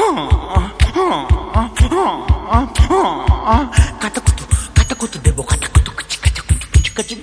Kata-kutu debo, kata-kutu kecik-kecik.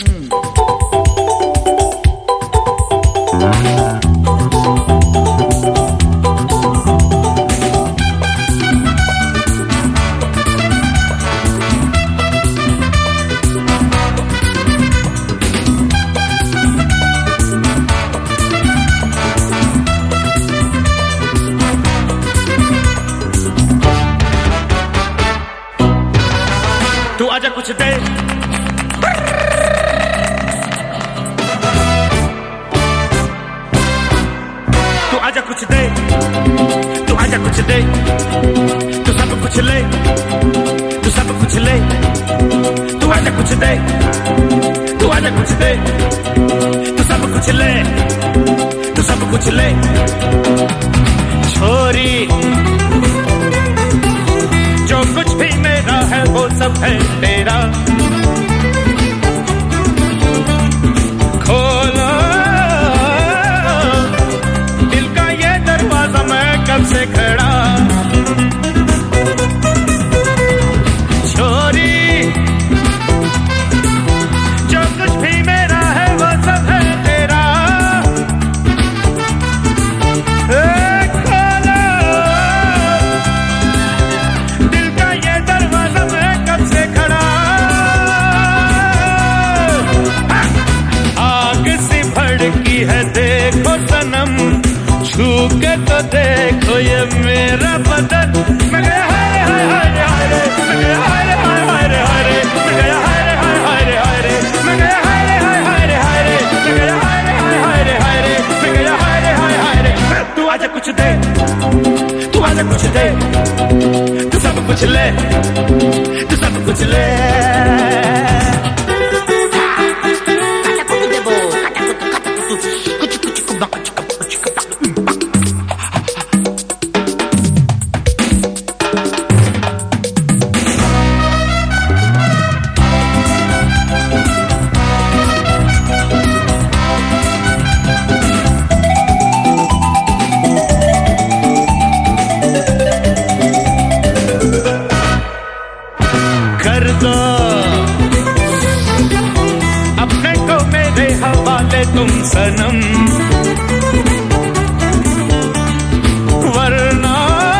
तू आजा कुछ दे, तू आजा कुछ दे, तू आजा कुछ दे, तू सब कुछ ले, तू सब कुछ ले, तू आजा कुछ दे, तू आजा कुछ दे, तू सब कुछ ले, तू सब कुछ ले। छोरी जो कुछ भी मेरा है वो सब है तेरा, खोलो दिल का ये दरवाजा, मैं कब से खड़ा। छोरी जो कुछ भी मेरा है वो सब है तेरा, है देखो सनम, छू के तो देखो ये मेरा बदन। मैं गया हाय हाय हाय हाय रे, मैं गया हाय हाय हाय रे हाय रे, मैं गया हाय हाय हाय रे हाय रे, मैं गया हाय हाय हाय रे हाय रे, मैं गया हाय हाय हाय रे हाय रे, मैं गया हाय हाय हाय रे। तू आजा कुछ दे, तू आजा कुछ दे, तू सब कुछ ले, तू सब कुछ ले। कर दो अपने को मेरे हवाले तुम सनम, वरना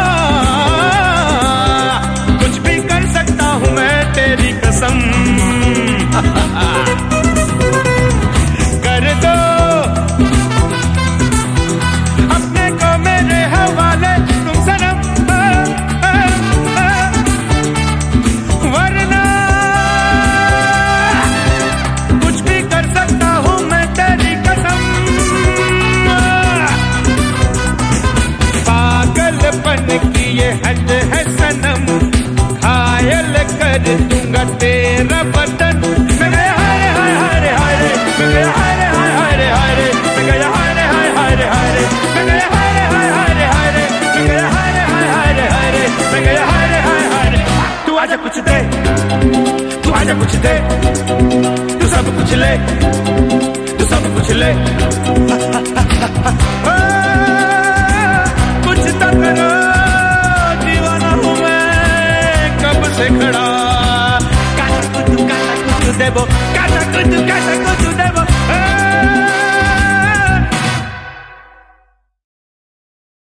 कुछ भी कर सकता हूँ मैं तेरी कसम। कर दो अपने को मेरे हवाले तुम सनम, वरना कुछ भी कर सकता हूँ मैं तेरी कसम। पागलपन की ये हद है सनम, घायल कर दूंगा तेरा बदन। मैं गया हाय हाय हाय रे हाय रे, मैं गया हाय हाय हाय रे हाय रे, मैं गया हाय हाय हाय रे हाय रे, मैं गया हाय हाय हाय रे हाय रे, मैं गया हाय हाय हाय रे हाय रे, मैं गया हाय हाय हाय रे। तू आजा कुछ दे, तू आजा कुछ दे, तू सब कुछ ले, तू सब कुछ ले। कुछ तो करो, दीवाना हूँ मैं कब से खड़ा। काटा कुछ देबो, काटा कुछ